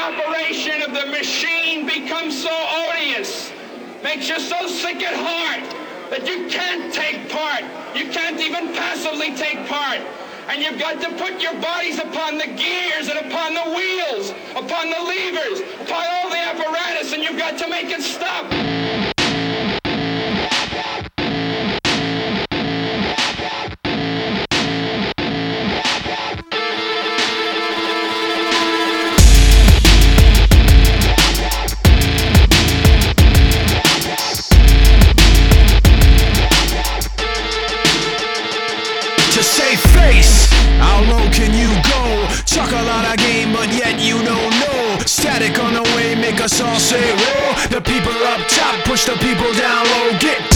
operation of the machine becomes so odious, makes you so sick at heart that you can't take part. You can't even passively take part. And you've got to put your bodies upon the gears and upon the wheels, upon the levers, upon all the apparatus, and you've got to make it stop. To save face, how low can you go? Chuck a lot of game, but yet you don't know. Static on the way, make us all say whoa. The people up top push the people down low. Get